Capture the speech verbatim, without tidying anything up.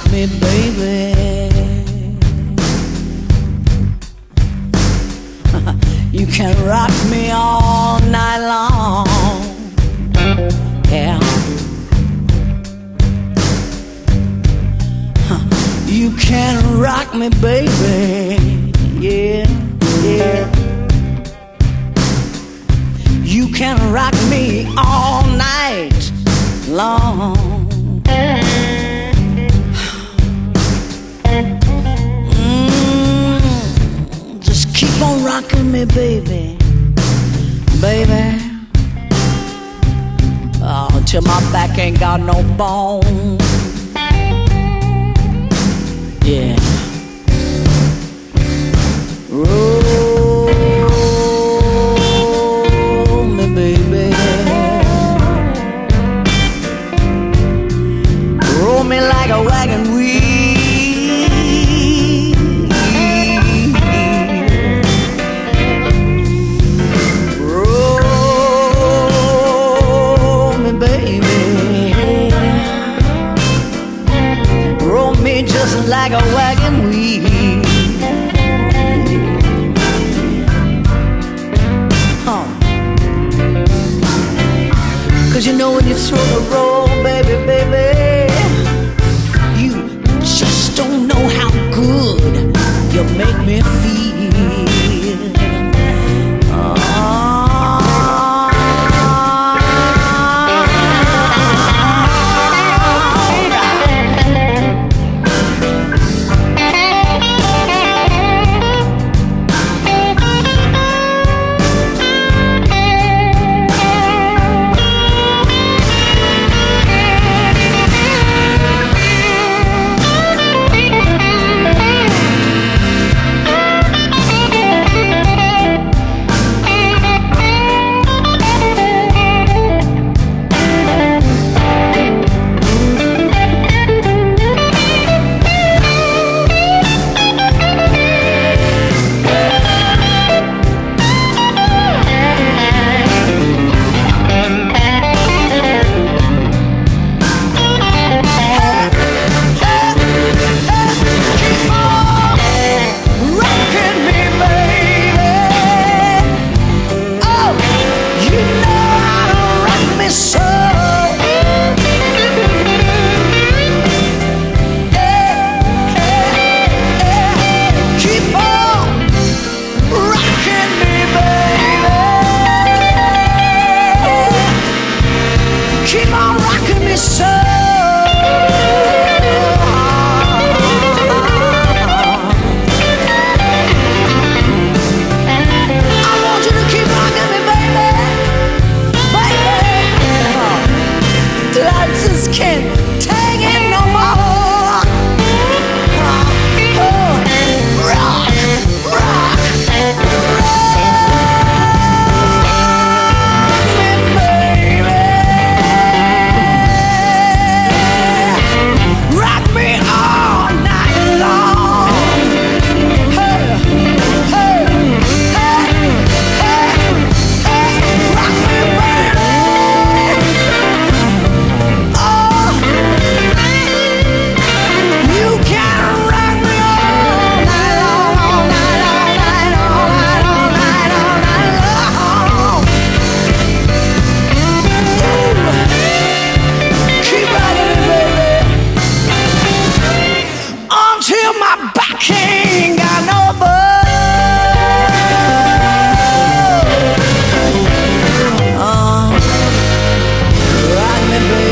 me, baby. You can rock me all night long. Yeah. You can rock me, baby. Yeah, yeah. You can rock me all night long. Mm, just keep on rocking me, baby, baby. Oh, till my back ain't got no bone. Yeah. Roll me, baby. Roll me like a wagon wheel. Roll me, baby. Roll me just like a wagon wheel. Huh. Cause you know when you throw the roll, baby, baby, you just don't know how good you make me feel. Rock me, baby.